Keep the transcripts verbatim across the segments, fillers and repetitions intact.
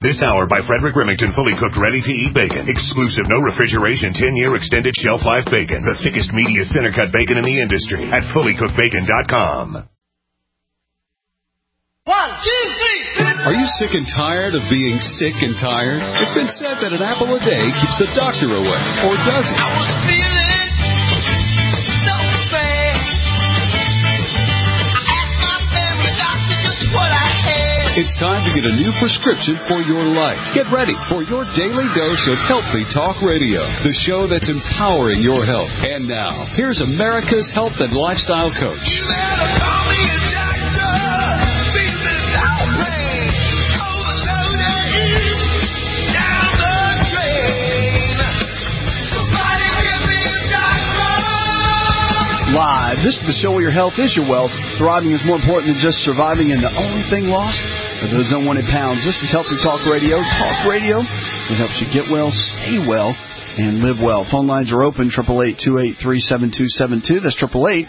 This hour by Frederick Remington, fully cooked, ready-to-eat bacon. Exclusive, no refrigeration, ten-year extended shelf life bacon. The thickest, meatiest center-cut bacon in the industry at fully cooked bacon dot com. One, two, three. Are you sick and tired of being sick and tired? It's been said that an apple a day keeps the doctor away. Or does it? I was feeling so bad. I asked my family doctor just what I had. It's time to get a new prescription for your life. Get ready for your daily dose of Healthy Talk Radio, the show that's empowering your health. And now, here's America's health and lifestyle coach. You better call me a doctor. Feeling so pain. Overloaded. Down the drain. Somebody give me a doctor. Live. This is the show where your health is your wealth. Thriving is more important than just surviving, and the only thing lost for those unwanted pounds. This is Healthy Talk Radio. Talk Radio that helps you get well, stay well, and live well. Phone lines are open, eight eight eight, two eight three, seven two seven two. That's eight eight eight,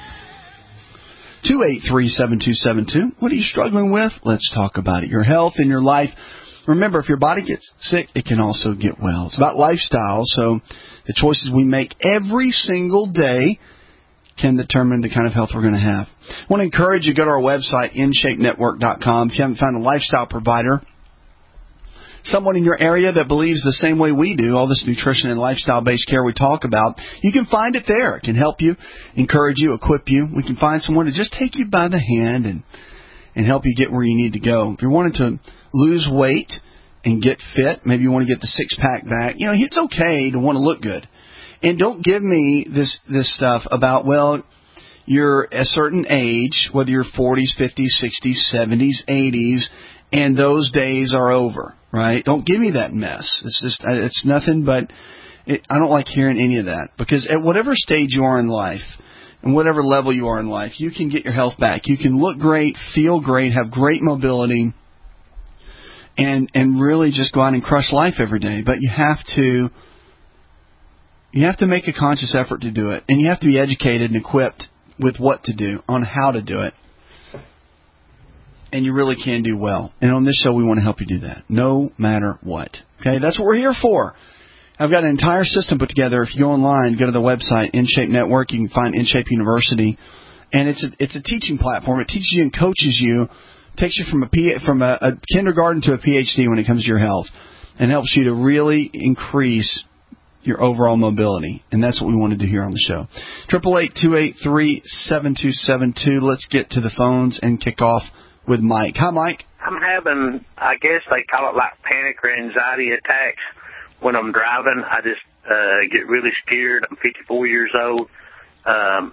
two eight three, seven two seven two. What are you struggling with? Let's talk about it. Your health and your life. Remember, if your body gets sick, it can also get well. It's about lifestyle, so the choices we make every single day can determine the kind of health we're going to have. I want to encourage you to go to our website, in shape network dot com. If you haven't found a lifestyle provider, someone in your area that believes the same way we do, all this nutrition and lifestyle-based care we talk about, you can find it there. It can help you, encourage you, equip you. We can find someone to just take you by the hand and, and help you get where you need to go. If you're wanting to lose weight and get fit, maybe you want to get the six-pack back, you know, it's okay to want to look good. And don't give me this this stuff about, well, you're a certain age, whether you're forties, fifties, sixties, seventies, eighties, and those days are over, right? Don't give me that mess. It's just, it's nothing but, it, I don't like hearing any of that. Because at whatever stage you are in life, and whatever level you are in life, you can get your health back. You can look great, feel great, have great mobility, and and really just go out and crush life every day. But you have to... You have to make a conscious effort to do it, and you have to be educated and equipped with what to do, on how to do it, and you really can do well. And on this show, we want to help you do that, no matter what. Okay, that's what we're here for. I've got an entire system put together. If you go online, go to the website, InShape Network, you can find InShape University, and it's a, it's a teaching platform. It teaches you and coaches you, takes you from a P, from a, a kindergarten to a P H D when it comes to your health, and helps you to really increase your overall mobility. And that's what we want to do here on the show. eight eight eight, two eight three, seven two seven two. Let's get to the phones and kick off with Mike. Hi, Mike. I'm having, I guess they call it like panic or anxiety attacks when I'm driving. I just uh, get really scared. I'm fifty-four years old. Um,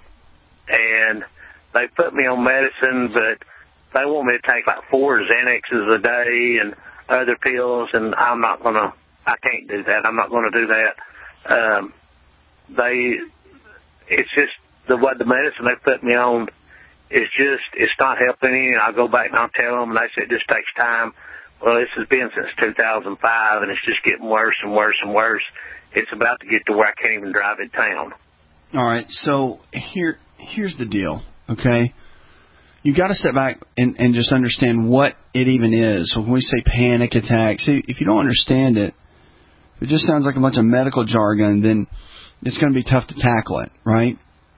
and they put me on medicine, but they want me to take like four Xanaxes a day and other pills, and I'm not going to, I can't do that. I'm not going to do that. Um, they, it's just the what the medicine they put me on is just, it's not helping any. And I'll go back and I'll tell them, and they say it just takes time. Well, this has been since two thousand five, and it's just getting worse and worse and worse. It's about to get to where I can't even drive in town. All right, so here, here's the deal, okay? You got to step back and, and just understand what it even is. So when we say panic attack, see, if you don't understand it, if it just sounds like a bunch of medical jargon, then it's going to be tough to tackle it, right?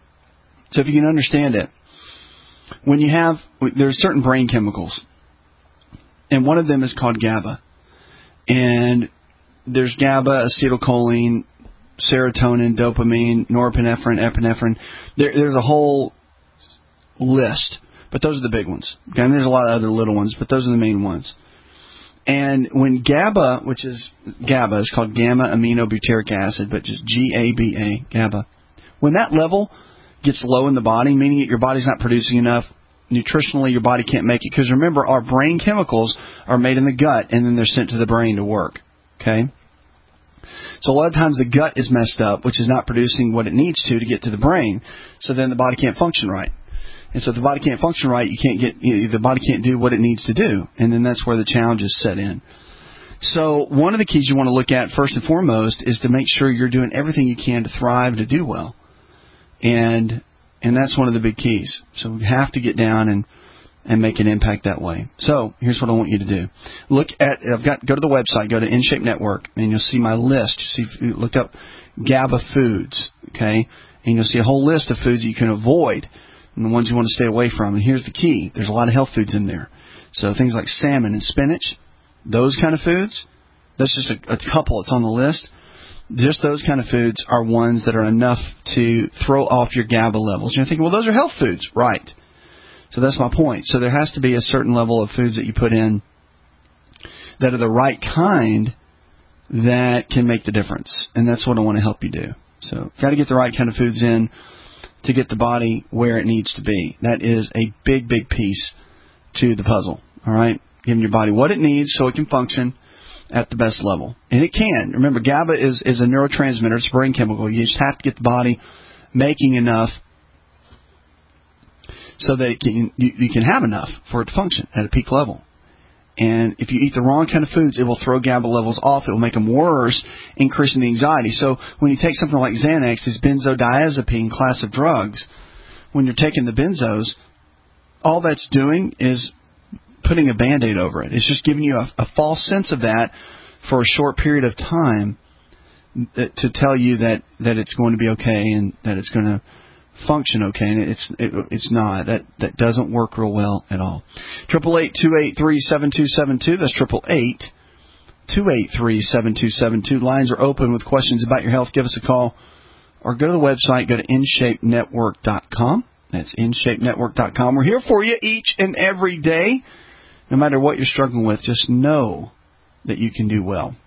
So if you can understand it, when you have, there's certain brain chemicals, and one of them is called GABA. And there's GABA, acetylcholine, serotonin, dopamine, norepinephrine, epinephrine. There, there's a whole list, but those are the big ones. Okay? And there's a lot of other little ones, but those are the main ones. And when GABA, which is GABA, is called gamma-aminobutyric acid, but just G A B A, GABA. When that level gets low in the body, meaning that your body's not producing enough, nutritionally your body can't make it. Because remember, our brain chemicals are made in the gut, and then they're sent to the brain to work. Okay? So a lot of times the gut is messed up, which is not producing what it needs to to get to the brain. So then the body can't function right. And so if the body can't function right, you can't get, you know, the body can't do what it needs to do. And then that's where the challenges set in. So one of the keys you want to look at first and foremost is to make sure you're doing everything you can to thrive, to do well. And and that's one of the big keys. So we have to get down and and make an impact that way. So here's what I want you to do. Look at, I've got, go to the website, go to InShape Network, and you'll see my list. See, look up GABA foods, okay? And you'll see a whole list of foods that you can avoid and the ones you want to stay away from. And here's the key. There's a lot of health foods in there. So things like salmon and spinach, those kind of foods, that's just a, a couple that's on the list. Just those kind of foods are ones that are enough to throw off your GABA levels. You're thinking, well, those are health foods. Right. So that's my point. So there has to be a certain level of foods that you put in that are the right kind that can make the difference. And that's what I want to help you do. So got to get the right kind of foods in to get the body where it needs to be. That is a big, big piece to the puzzle. All right? Giving your body what it needs so it can function at the best level. And it can. Remember, GABA is, is a neurotransmitter. It's a brain chemical. You just have to get the body making enough so that it can, you, you can have enough for it to function at a peak level. And if you eat the wrong kind of foods, it will throw GABA levels off. It will make them worse, increasing the anxiety. So when you take something like Xanax, this benzodiazepine class of drugs, when you're taking the benzos, all that's doing is putting a Band-Aid over it. It's just giving you a, a false sense of that for a short period of time to tell you that, that it's going to be okay and that it's going to function okay, and it's it, it's not. That that doesn't work real well at all. Triple eight two eight three seven two seven two. That's triple eight two eight three seven two seven two. Lines are open with questions about your health. Give us a call or go to the website. Go to in shape network dot com. That's in shape network dot com. We're here for you each and every day, no matter what you're struggling with. Just know that you can do well.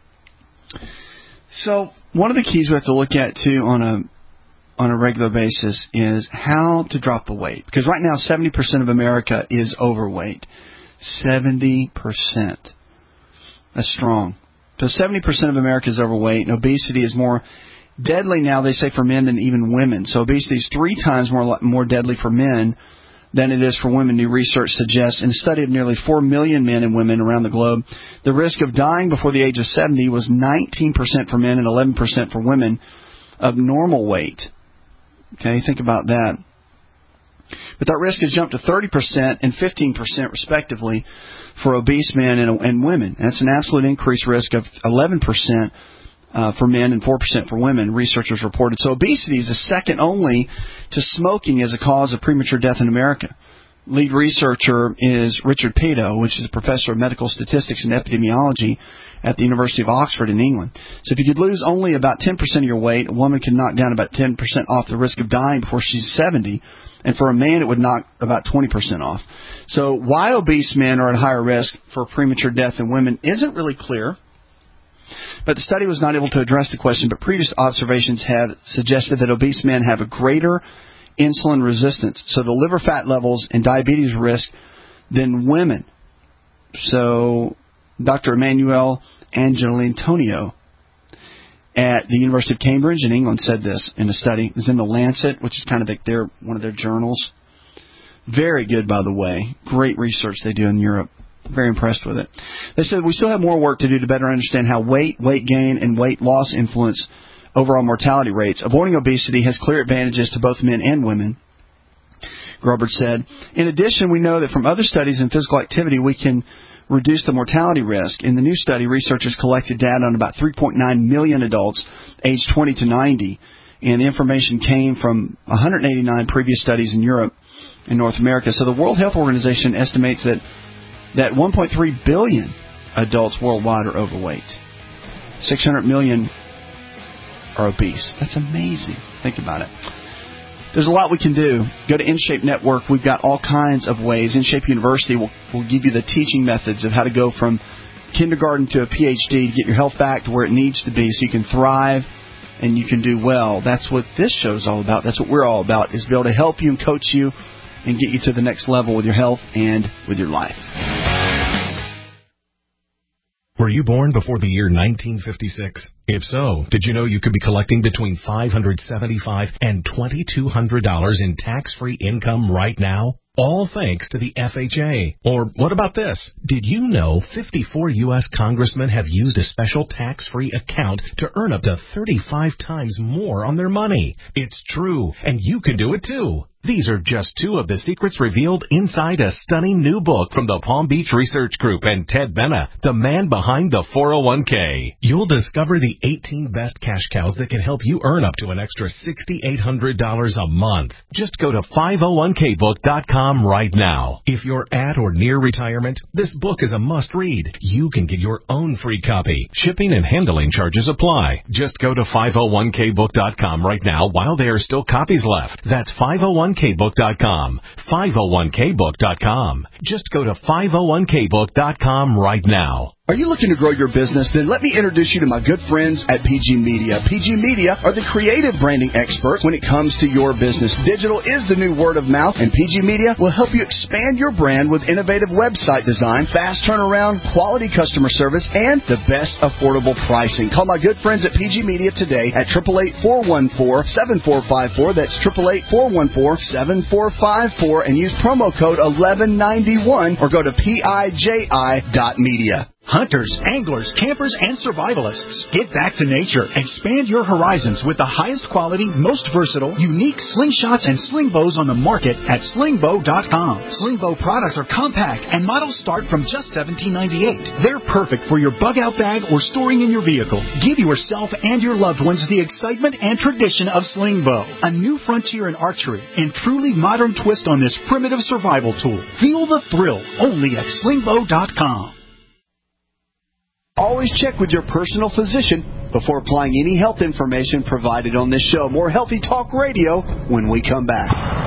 So one of the keys we have to look at too on a on a regular basis is how to drop the weight. Because right now, seventy percent of America is overweight. seventy percent. That's strong. So seventy percent of America is overweight, and obesity is more deadly now, they say, for men than even women. So obesity is three times more more deadly for men than it is for women, new research suggests. In a study of nearly four million men and women around the globe, the risk of dying before the age of seventy was nineteen percent for men and eleven percent for women of normal weight. Okay, think about that. But that risk has jumped to thirty percent and fifteen percent respectively for obese men and, and women. That's an absolute increased risk of eleven percent uh, for men and four percent for women, researchers reported. So obesity is a second only to smoking as a cause of premature death in America. Lead researcher is Richard Peto, which is a professor of medical statistics and epidemiology at the University of Oxford in England. So if you could lose only about ten percent of your weight, a woman can knock down about ten percent off the risk of dying before she's seventy. And for a man, it would knock about twenty percent off. So why obese men are at higher risk for premature death than women isn't really clear. But the study was not able to address the question, but previous observations have suggested that obese men have a greater insulin resistance, so the liver fat levels and diabetes risk, than women. So Doctor Emmanuel Angelantonio at the University of Cambridge in England said this in a study. It was in the Lancet, which is kind of like their, one of their journals. Very good, by the way. Great research they do in Europe. Very impressed with it. They said we still have more work to do to better understand how weight, weight gain, and weight loss influence overall mortality rates. Avoiding obesity has clear advantages to both men and women, Grobert said. In addition, we know that from other studies in physical activity, we can reduce the mortality risk. In the new study, researchers collected data on about three point nine million adults aged twenty to ninety, and the information came from one hundred eighty-nine previous studies in Europe and North America. So the World Health Organization estimates that, that one point three billion adults worldwide are overweight. six hundred million are obese. That's amazing. Think about it. There's a lot we can do. Go to InShape Network. We've got all kinds of ways. InShape University will, will give you the teaching methods of how to go from kindergarten to a P H D to get your health back to where it needs to be so you can thrive and you can do well. That's what this show's all about. That's what we're all about, is be able to help you and coach you and get you to the next level with your health and with your life. Were you born before the year nineteen fifty-six? If so, did you know you could be collecting between five hundred seventy-five dollars and two thousand two hundred dollars in tax-free income right now? All thanks to the F H A. Or what about this? Did you know fifty-four U S congressmen have used a special tax-free account to earn up to thirty-five times more on their money? It's true, and you can do it too. These are just two of the secrets revealed inside a stunning new book from the Palm Beach Research Group and Ted Benna, the man behind the four oh one k. You'll discover the eighteen best cash cows that can help you earn up to an extra six thousand eight hundred dollars a month. Just go to five oh one k book dot com right now. If you're at or near retirement, this book is a must-read. You can get your own free copy. Shipping and handling charges apply. Just go to five oh one k book dot com right now while there are still copies left. That's five oh one k book dot com. five oh one k book dot com. Just go to five oh one k book dot com right now. Are you looking to grow your business? Then let me introduce you to my good friends at P G Media. P G Media are the creative branding experts when it comes to your business. Digital is the new word of mouth, and P G Media will help you expand your brand with innovative website design, fast turnaround, quality customer service, and the best affordable pricing. Call my good friends at P G Media today at eight eight eight, four one four, seven four five four. That's eight eight eight, four one four, seven four five four, and use promo code eleven ninety-one or go to P I J I dot media. Hunters, anglers, campers, and survivalists. Get back to nature. Expand your horizons with the highest quality, most versatile, unique slingshots and sling bows on the market at sling bow dot com. Sling bow products are compact and models start from just seventeen ninety-eight. They're perfect for your bug out bag or storing in your vehicle. Give yourself and your loved ones the excitement and tradition of sling bow. A new frontier in archery and truly modern twist on this primitive survival tool. Feel the thrill only at sling bow dot com. Always check with your personal physician before applying any health information provided on this show. More Healthy Talk Radio when we come back.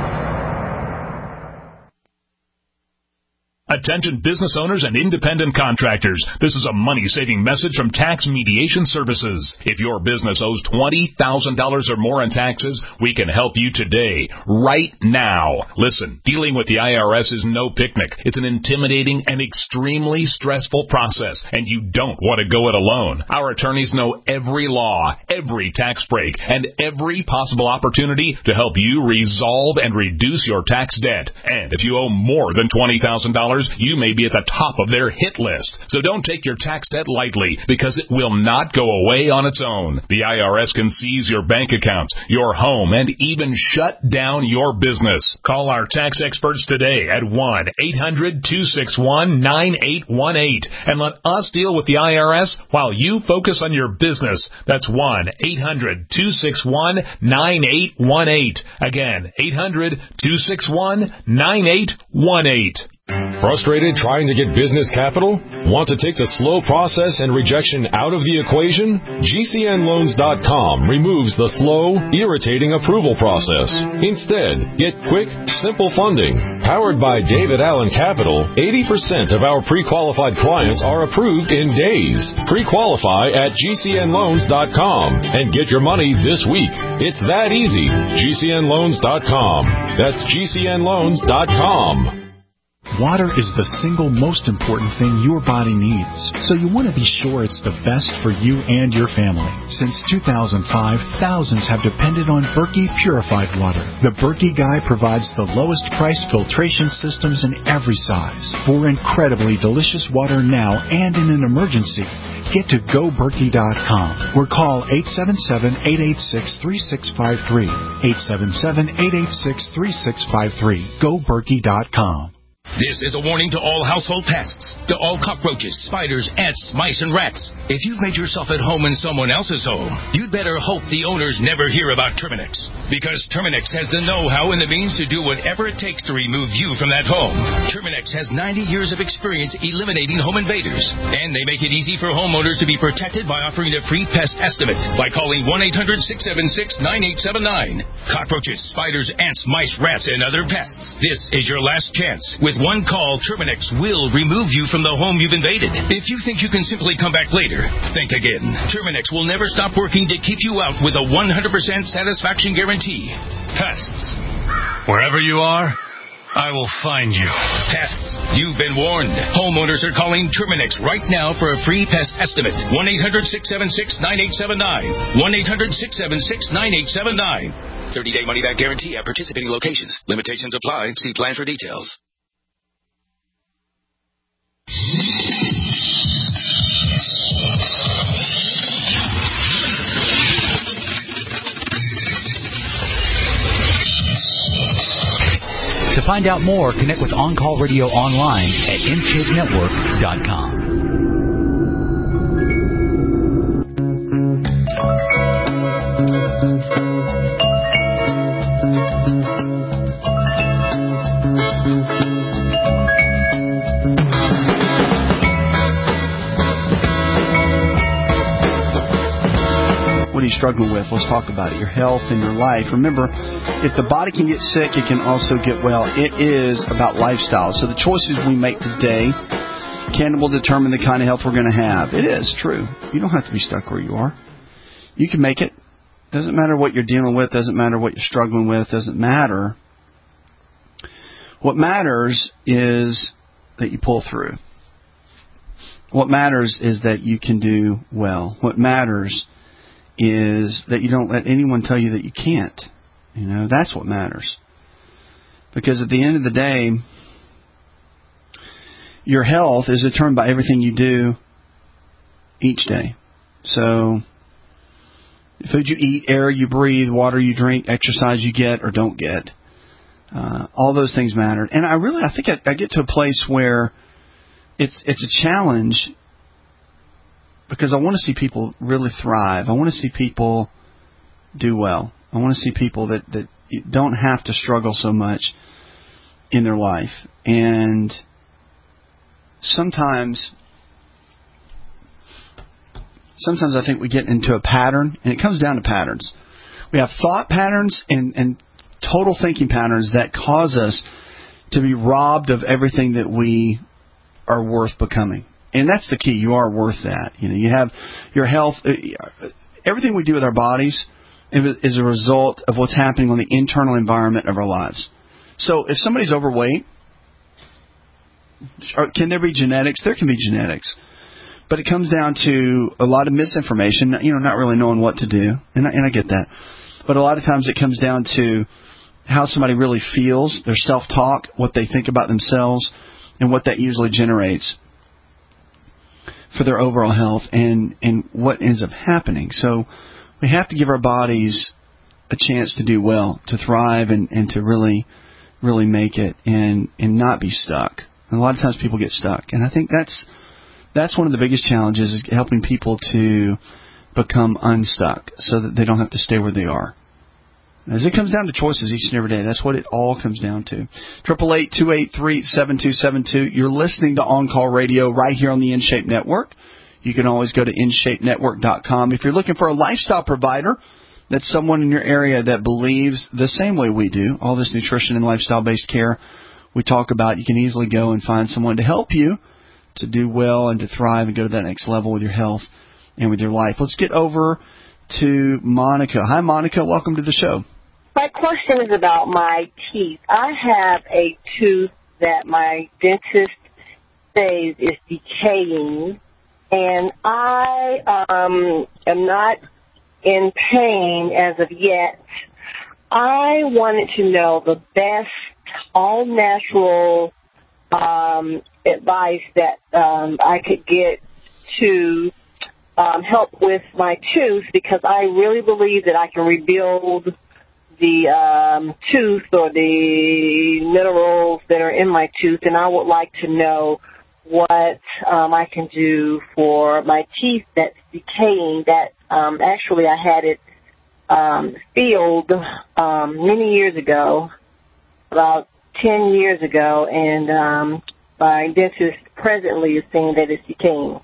Attention business owners and independent contractors. This is a money-saving message from Tax Mediation Services. If your business owes twenty thousand dollars or more in taxes, we can help you today, right now. Listen, dealing with the I R S is no picnic. It's an intimidating and extremely stressful process, and you don't want to go it alone. Our attorneys know every law, every tax break, and every possible opportunity to help you resolve and reduce your tax debt. And if you owe more than twenty thousand dollars, you may be at the top of their hit list. So don't take your tax debt lightly, because it will not go away on its own. The I R S can seize your bank accounts, your home, and even shut down your business. Call our tax experts today at one eight hundred, two six one, nine eight one eight and let us deal with the I R S while you focus on your business. That's one eight hundred, two six one, nine eight one eight. Again, eight hundred, two six one, nine eight one eight. Frustrated trying to get business capital? Want to take the slow process and rejection out of the equation? G C N loans dot com removes the slow, irritating approval process. Instead, get quick, simple funding. Powered by David Allen Capital, eighty percent of our pre-qualified clients are approved in days. Pre-qualify at G C N loans dot com and get your money this week. It's that easy. G C N loans dot com. That's G C N loans dot com. Water is the single most important thing your body needs, so you want to be sure it's the best for you and your family. Since two thousand five, thousands have depended on Berkey purified water. The Berkey Guy provides the lowest price filtration systems in every size. For incredibly delicious water now and in an emergency, get to go berkey dot com or call eight seven seven, eight eight six, three six five three. eight seven seven, eight eight six, three six five three. go berkey dot com. This is a warning to all household pests, to all cockroaches, spiders, ants, mice, and rats. If you've made yourself at home in someone else's home, you'd better hope the owners never hear about Terminix. Because Terminix has the know-how and the means to do whatever it takes to remove you from that home. Terminix has ninety years of experience eliminating home invaders. And they make it easy for homeowners to be protected by offering a free pest estimate by calling one eight hundred, six seven six, nine eight seven nine. Cockroaches, spiders, ants, mice, rats, and other pests. This is your last chance. With one call, Terminix will remove you from the home you've invaded. If you think you can simply come back later, think again. Terminix will never stop working to keep you out with a one hundred percent satisfaction guarantee. Pests. Wherever you are, I will find you. Pests, you've been warned. Homeowners are calling Terminix right now for a free pest estimate. one eight hundred six seven six nine eight seven nine. one eight hundred six seven six nine eight seven nine. thirty-day money-back guarantee at participating locations. Limitations apply. See plan for details. To find out more, connect with On Call Radio online at in shape network dot com. What are you struggling with? Let's talk about it. Your health and your life. Remember, if the body can get sick, it can also get well. It is about lifestyle. So the choices we make today can will determine the kind of health we're going to have. It is true. You don't have to be stuck where you are. You can make it. Doesn't matter what you're dealing with. Doesn't matter what you're struggling with. Doesn't matter. What matters is that you pull through. What matters is that you can do well. What matters is that you don't let anyone tell you that you can't. You know, that's what matters. Because at the end of the day, your health is determined by everything you do each day. So, food you eat, air you breathe, water you drink, exercise you get or don't get. Uh, all those things matter. And I really, I think I, I get to a place where it's it's a challenge because I want to see people really thrive. I want to see people do well. I want to see people that, that don't have to struggle so much in their life. And sometimes, sometimes I think we get into a pattern, and it comes down to patterns. We have thought patterns and, and total thinking patterns that cause us to be robbed of everything that we are worth becoming. And that's the key. You are worth that. You know, you have your health. Everything we do with our bodies is a result of what's happening on the internal environment of our lives. So if somebody's overweight, can there be genetics? There can be genetics. But it comes down to a lot of misinformation, you know, not really knowing what to do. And I, and I get that. But a lot of times it comes down to how somebody really feels, their self-talk, what they think about themselves, and what that usually generates for their overall health and, and what ends up happening. So we have to give our bodies a chance to do well, to thrive, and, and to really, really make it and, and not be stuck. And a lot of times people get stuck. And I think that's that's one of the biggest challenges, is helping people to become unstuck so that they don't have to stay where they are. As it comes down to choices each and every day, that's what it all comes down to. eight eight eight, two eight three, seven two seven two. You're listening to On Call Radio right here on the InShape Network. You can always go to in shape network dot com. If you're looking for a lifestyle provider, that's someone in your area that believes the same way we do, all this nutrition and lifestyle-based care we talk about, you can easily go and find someone to help you to do well and to thrive and go to that next level with your health and with your life. Let's get over to Monica. Hi, Monica. Welcome to the show. My question is about my teeth. I have a tooth that my dentist says is decaying, and I um, am not in pain as of yet. I wanted to know the best all-natural um, advice that um, I could get to um, help with my tooth, because I really believe that I can rebuild the um, tooth or the minerals that are in my tooth, and I would like to know what um, I can do for my teeth that's decaying. That um, actually I had it um, filled um, many years ago, about ten years ago, and um, my dentist presently is saying that it's decaying.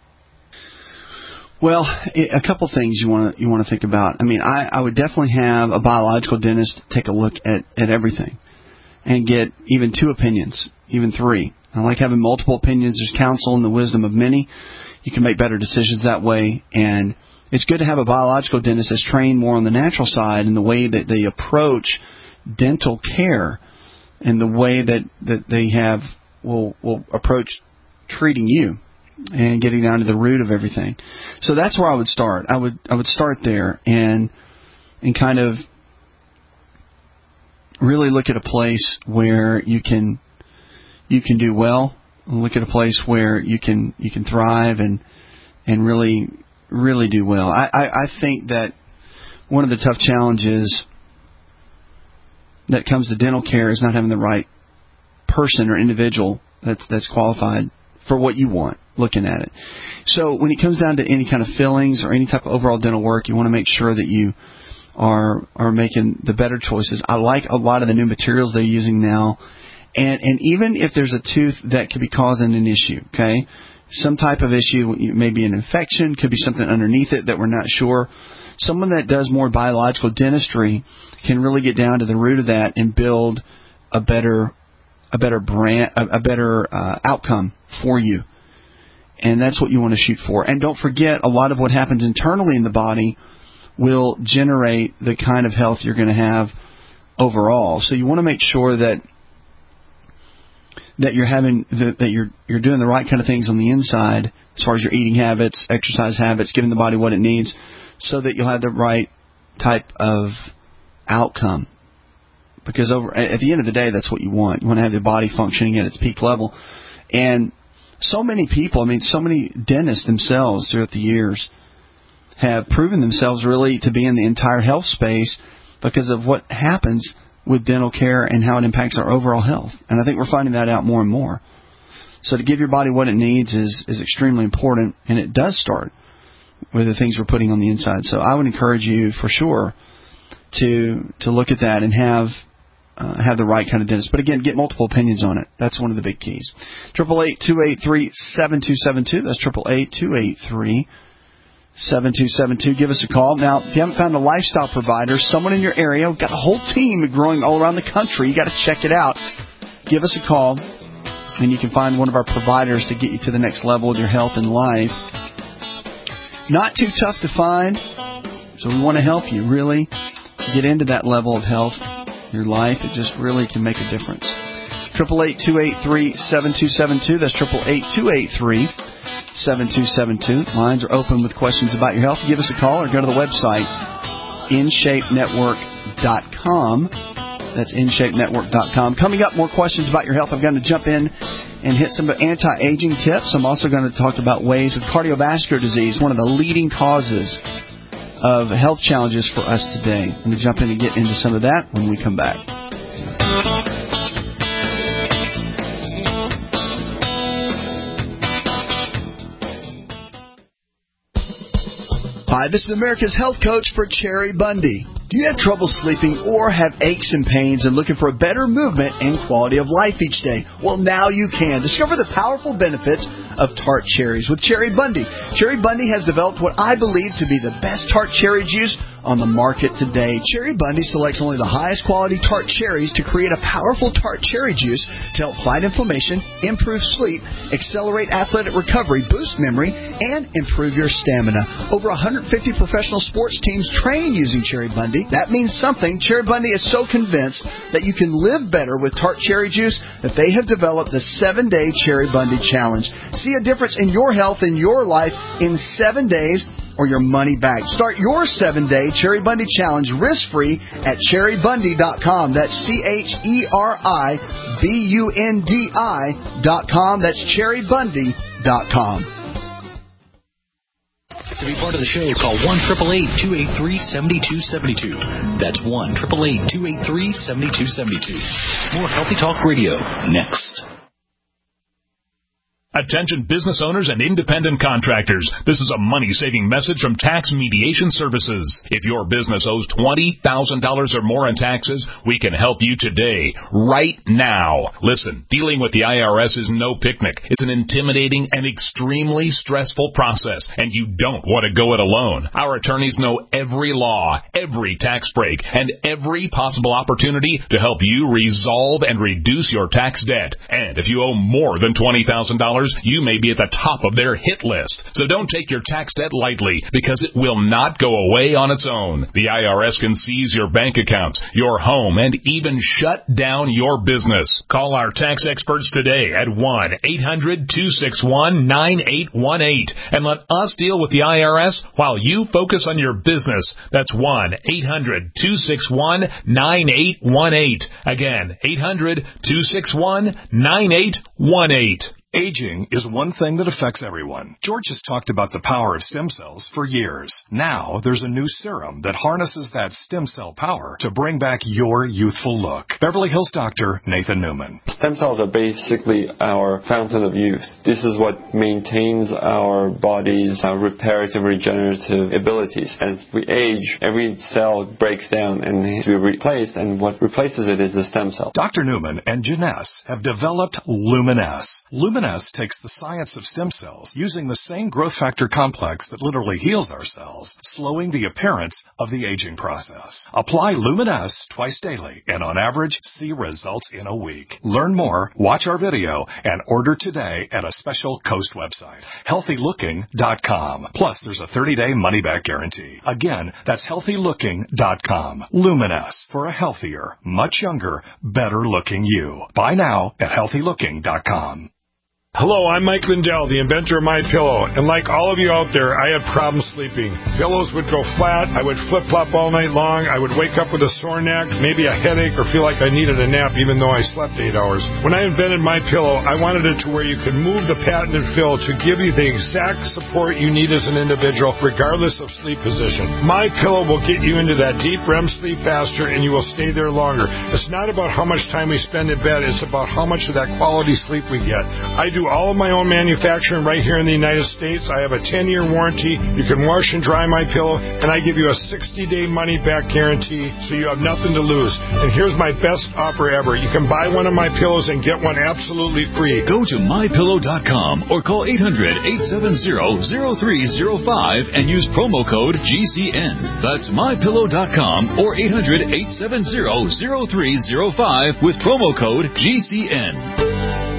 Well, a couple things you want to you want to think about. I mean, I, I would definitely have a biological dentist take a look at, at everything and get even two opinions, even three. I like having multiple opinions. There's counsel in the wisdom of many. You can make better decisions that way. And it's good to have a biological dentist that's trained more on the natural side and the way that they approach dental care. and the way that, that they have will will approach treating you and getting down to the root of everything. So that's where I would start. I would I would start there and and kind of really look at a place where you can you can do well. Look at a place where you can you can thrive and and really really do well. I, I, I think that one of the tough challenges that comes to dental care is not having the right person or individual that's that's qualified for what you want, looking at it. So when it comes down to any kind of fillings or any type of overall dental work, you want to make sure that you are are making the better choices. I like a lot of the new materials they're using now, and and even if there's a tooth that could be causing an issue, okay, some type of issue, maybe an infection, could be something underneath it that we're not sure. Someone that does more biological dentistry can really get down to the root of that and build a better a better brand, a, a better uh, outcome for you. And that's what you want to shoot for. And don't forget, a lot of what happens internally in the body will generate the kind of health you're going to have overall. So you want to make sure that that you're having that, that you're you're doing the right kind of things on the inside as far as your eating habits, exercise habits, giving the body what it needs, so that you'll have the right type of outcome. Because over at the end of the day, that's what you want. You want to have the body functioning at its peak level. And so many people, I mean, so many dentists themselves throughout the years have proven themselves really to be in the entire health space because of what happens with dental care and how it impacts our overall health. And I think we're finding that out more and more. So to give your body what it needs is, is extremely important, and it does start with the things we're putting on the inside. So I would encourage you for sure to to look at that and have uh, have the right kind of dentist. But again, get multiple opinions on it. That's one of the big keys. Triple eight two eight three seven two seven two. That's triple eight two eight three seven two seven two. Give us a call. Now, if you haven't found a lifestyle provider, someone in your area, we've got a whole team growing all around the country. You got to check it out. Give us a call, and you can find one of our providers to get you to the next level with your health and life. Not too tough to find, so we want to help you really get into that level of health, your life. It just really can make a difference. triple eight two eight three seven two seven two. That's triple eight two eight three seven two seven two. Lines are open with questions about your health. Give us a call or go to the website in shape network dot com. That's in shape network dot com. Coming up, more questions about your health. I'm going to jump in and hit some anti-aging tips. I'm also going to talk about ways of cardiovascular disease, one of the leading causes of health challenges for us today. I'm going to jump in and get into some of that when we come back. Hi, this is America's Health Coach for Cherry Bundy. Do you have trouble sleeping or have aches and pains and looking for a better movement and quality of life each day? Well, now you can. Discover the powerful benefits of tart cherries with Cherry Bundy. Cherry Bundy has developed what I believe to be the best tart cherry juice on the market today. Cherry Bundy selects only the highest quality tart cherries to create a powerful tart cherry juice to help fight inflammation, improve sleep, accelerate athletic recovery, boost memory, and improve your stamina. Over one hundred fifty professional sports teams train using Cherry Bundy. That means something. Cherry Bundy is so convinced that you can live better with tart cherry juice that they have developed the seven-day Cherry Bundy Challenge. See a difference in your health and your life in seven days or your money back. Start your seven-day Cherry Bundy Challenge risk-free at cherry bundy dot com. That's C H E R I B U N D I dot com. That's cherry bundy dot com. To be part of the show, call one eight eight eight, two eight three, seven two seven two. That's one eight eight eight, two eight three, seven two seven two. More Healthy Talk Radio next. Attention business owners and independent contractors. This is a money-saving message from Tax Mediation Services. If your business owes twenty thousand dollars or more in taxes, we can help you today, right now. Listen, dealing with the I R S is no picnic. It's an intimidating and extremely stressful process, and you don't want to go it alone. Our attorneys know every law, every tax break, and every possible opportunity to help you resolve and reduce your tax debt. And if you owe more than twenty thousand dollars, dollars, you may be at the top of their hit list. So don't take your tax debt lightly, because it will not go away on its own. The I R S can seize your bank accounts, your home, and even shut down your business. Call our tax experts today at one eight hundred two six one nine eight one eight and let us deal with the I R S while you focus on your business. That's one eight hundred two six one nine eight one eight. Again, eight hundred two six one nine eight one eight. Aging is one thing that affects everyone. George has talked about the power of stem cells for years. Now, there's a new serum that harnesses that stem cell power to bring back your youthful look. Beverly Hills doctor Nathan Newman. Stem cells are basically our fountain of youth. This is what maintains our body's uh, reparative and regenerative abilities. As we age, every cell breaks down and needs to be replaced, and what replaces it is the stem cell. Doctor Newman and Janess have developed Luminess. Luminess takes the science of stem cells, using the same growth factor complex that literally heals our cells, slowing the appearance of the aging process. Apply Luminess twice daily, and on average, see results in a week. Learn more, watch our video, and order today at a special Coast website, healthy looking dot com. Plus, there's a thirty-day money-back guarantee. Again, that's healthy looking dot com. Luminess, for a healthier, much younger, better-looking you. Buy now at healthy looking dot com. Hello, I'm Mike Lindell, the inventor of MyPillow, and like all of you out there, I had problems sleeping. Pillows would go flat, I would flip-flop all night long, I would wake up with a sore neck, maybe a headache, or feel like I needed a nap even though I slept eight hours. When I invented MyPillow, I wanted it to where you could move the patented fill to give you the exact support you need as an individual, regardless of sleep position. MyPillow will get you into that deep R E M sleep faster, and you will stay there longer. It's not about how much time we spend in bed, it's about how much of that quality sleep we get. I do all of my own manufacturing right here in the United States. I have a ten-year warranty. You can wash and dry my pillow, and I give you a sixty-day money-back guarantee, so you have nothing to lose. And here's my best offer ever. You can buy one of my pillows and get one absolutely free. Go to my pillow dot com or call eight hundred eight seven zero zero three zero five and use promo code G C N. That's my pillow dot com or eight hundred eight seven zero zero three zero five with promo code G C N.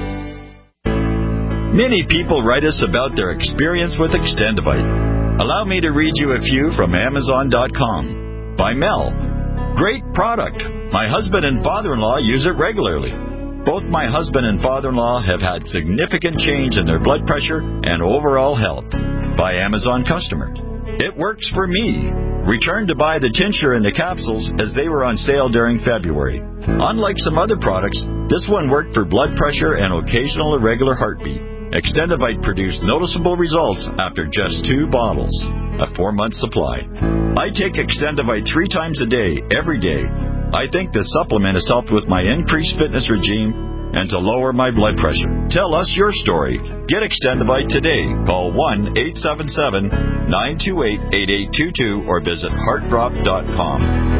Many people write us about their experience with Extendivite. Allow me to read you a few from Amazon dot com. By Mel. Great product. My husband and father-in-law use it regularly. Both my husband and father-in-law have had significant change in their blood pressure and overall health. By Amazon customer. It works for me. Returned to buy the tincture and the capsules as they were on sale during February. Unlike some other products, this one worked for blood pressure and occasional irregular heartbeat. Extendivite produced noticeable results after just two bottles, a four-month supply. I take Extendivite three times a day, every day. I think this supplement has helped with my increased fitness regime and to lower my blood pressure. Tell us your story. Get Extendivite today. Call one eight seven seven nine two eight eight eight two two or visit heart drop dot com.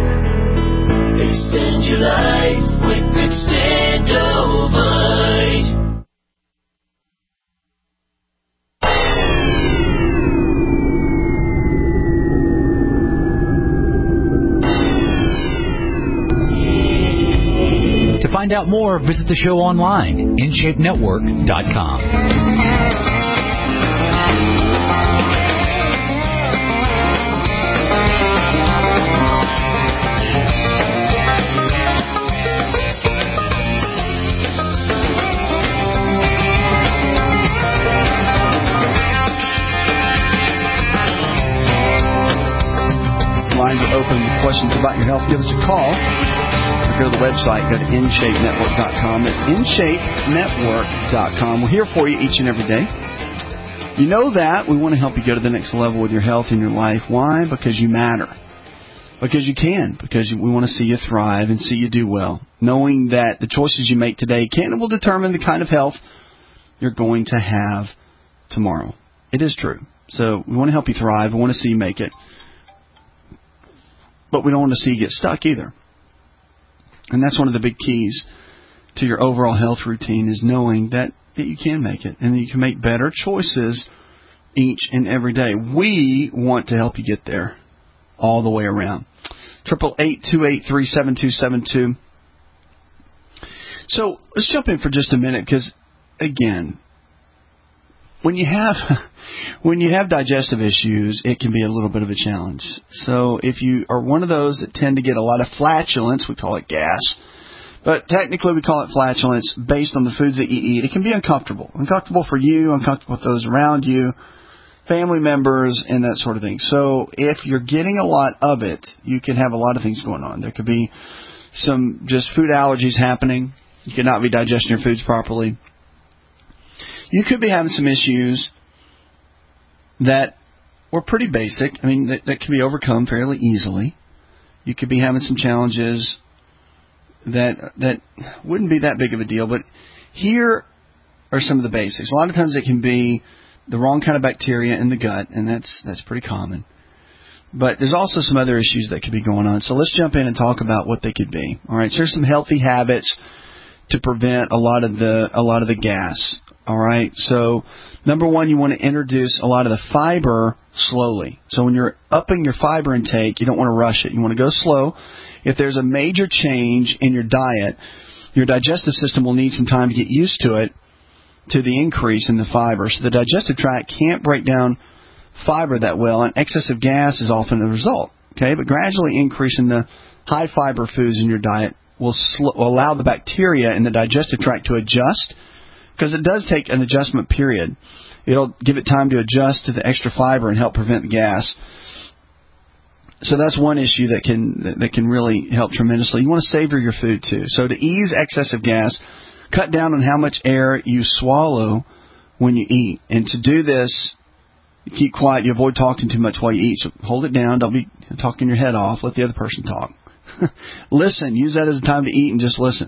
Extend your life with Extendivite. To find out more, visit the show online, in shape network dot com. Lines are open with questions about your health. Give us a call. Go to the website. Go to in shape network dot com. That's in shape network dot com. We're here for you each and every day. You know that. We want to help you go to the next level with your health and your life. Why? Because you matter. Because you can. Because we want to see you thrive and see you do well. Knowing that the choices you make today can and will determine the kind of health you're going to have tomorrow. It is true. So we want to help you thrive. We want to see you make it. But we don't want to see you get stuck either. And that's one of the big keys to your overall health routine is knowing that, that you can make it and that you can make better choices each and every day. We want to help you get there all the way around. Triple eight two eight three seven two seven two. So let's jump in for just a minute because, again, when you have when you have digestive issues, it can be a little bit of a challenge. So if you are one of those that tend to get a lot of flatulence, we call it gas, but technically we call it flatulence based on the foods that you eat. It can be uncomfortable. Uncomfortable for you, uncomfortable with those around you, family members, and that sort of thing. So if you're getting a lot of it, you can have a lot of things going on. There could be some just food allergies happening. You could not be digesting your foods properly. You could be having some issues that were pretty basic. I mean, that, that can be overcome fairly easily. You could be having some challenges that that wouldn't be that big of a deal. But here are some of the basics. A lot of times it can be the wrong kind of bacteria in the gut, and that's that's pretty common. But there's also some other issues that could be going on. So let's jump in and talk about what they could be. All right, so here's some healthy habits to prevent a lot of the a lot of the gas. All right, so number one, you want to introduce a lot of the fiber slowly. So when you're upping your fiber intake, you don't want to rush it. You want to go slow. If there's a major change in your diet, your digestive system will need some time to get used to it, to the increase in the fiber. So the digestive tract can't break down fiber that well, and excessive gas is often the result. Okay, but gradually increasing the high fiber foods in your diet will, sl- will allow the bacteria in the digestive tract to adjust, because it does take an adjustment period. It'll give it time to adjust to the extra fiber and help prevent the gas. So that's one issue that can that can really help tremendously. You want to savor your food too. So to ease excessive gas, cut down on how much air you swallow when you eat. And to do this, you keep quiet. You avoid talking too much while you eat. So hold it down. Don't be talking your head off. Let the other person talk. Listen. Use that as a time to eat and just listen.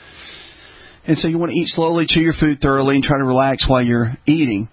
And so you want to eat slowly, chew your food thoroughly, and try to relax while you're eating.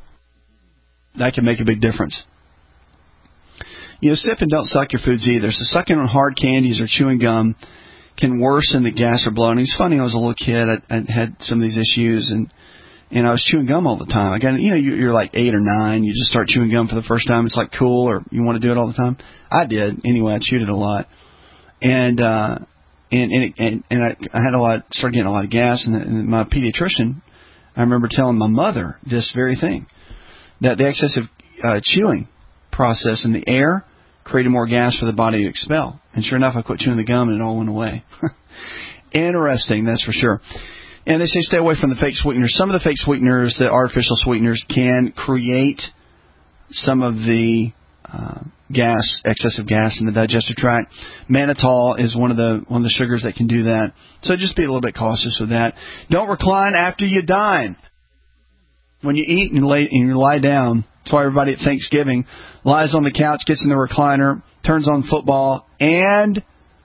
That can make a big difference. You know, sip and don't suck your foods either. So sucking on hard candies or chewing gum can worsen the gas or bloating. It's funny, I was a little kid. I, I had some of these issues, and and I was chewing gum all the time. I got, you know, you, you're like eight or nine. You just start chewing gum for the first time. It's like cool, or you want to do it all the time. I did. Anyway, I chewed it a lot. And, uh, And and, it, and and I, I had a lot, started getting a lot of gas, and, the, and my pediatrician, I remember telling my mother this very thing, that the excessive uh, chewing process in the air created more gas for the body to expel. And sure enough, I quit chewing the gum, and it all went away. Interesting, that's for sure. And they say stay away from the fake sweeteners. Some of the fake sweeteners, the artificial sweeteners, can create some of the Uh, gas, excessive gas in the digestive tract. Mannitol is one of the one of the sugars that can do that. So just be a little bit cautious with that. Don't recline after you dine. When you eat and, lay, and you lie down, that's why everybody at Thanksgiving lies on the couch, gets in the recliner, turns on football, and